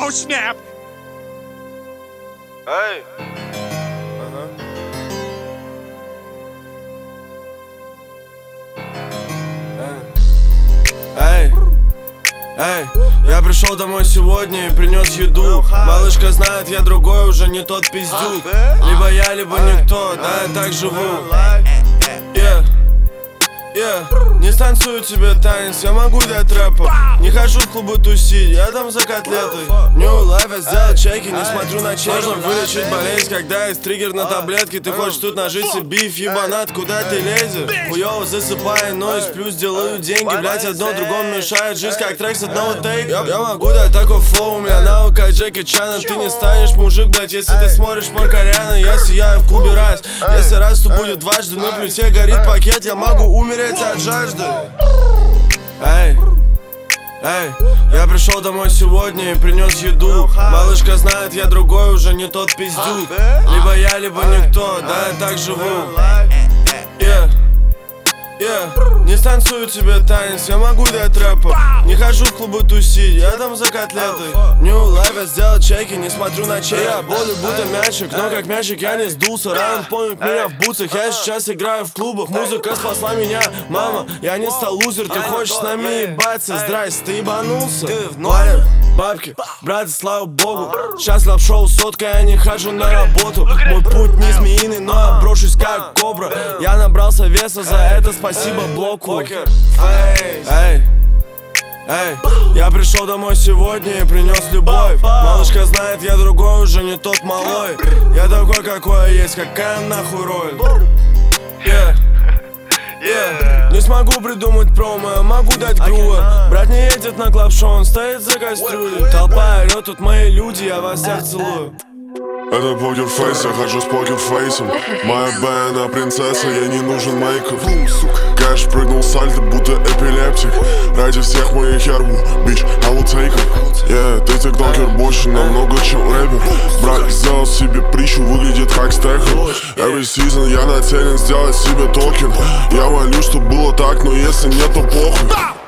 Oh snap! Эй! Эй, эй, я пришел домой сегодня и принес еду. Малышка знает, я другой, уже не тот пиздюк. Либо я, либо никто, да, я так живу. Не станцую тебе танец, я могу дать рэпа. Не хожу в клубы тусить, я там за котлетой. New life, я сделал чеки, не смотрю на чеки. Можно вылечить болезнь, когда есть триггер на таблетке. Ты хочешь тут нажить себе биф, ебанат, куда ты лезешь? Хуёво засыпаю, но и сплю, сделаю деньги. Блять, одно другому мешает, жизнь как трек с одного тейка. Я могу дать такой флоу, у меня навык как Джеки Чана. Ты не станешь мужик, блять, если ты смотришь Маркаряна. Я сияю в клубе раз, если раз, то будет дважды. На плите горит пакет, я могу умереть от жажды. Эй, эй, я пришел домой сегодня и принес еду. Малышка знает, я другой, уже не тот пиздюк. Либо я, либо никто, да, я так живу. Не станцую тебе танец, я могу дать рэпа. Не хожу в клубы тусить, я там за котлетой. New life, я сделал чеки, не смотрю на чеки. Я болю будто мячик, но как мячик я не сдулся. Райан помнит меня в бутсах, я сейчас играю в клубах. Музыка спасла меня, мама, я не стал лузер. Ты хочешь с нами ебаться, здрасте, ты ебанулся? Парень, бабки, брат, слава богу. Сейчас лап-шоу сотка, я не хожу на работу. Мой путь не змеиный, но я брошусь как кобра. Я набрался веса, за это спасибо блоку. Эй, эй, я пришел домой сегодня и принес любовь. Малышка знает, я другой, уже не тот малой. Я такой, какой есть, какая нахуй роль. Не смогу придумать промо, могу дать грубо. Брат не едет на клаб-шоу, он стоит за кастрюлей. Толпа орёт, тут мои люди, я вас всех целую. Это покерфейс, я хожу с покерфейсом. Моя бэна принцесса, ей не нужен мейков. Кэш прыгнул сальто, будто эпилептик. Ради всех моих ярбу, бич, I will take it. Ты тиктокер больше намного, чем рэпер. Брат сделал себе притчу, выглядит как стекер. Every season я нацелен сделать себе токен. Я молюсь, что было так, но если нет, то похуй.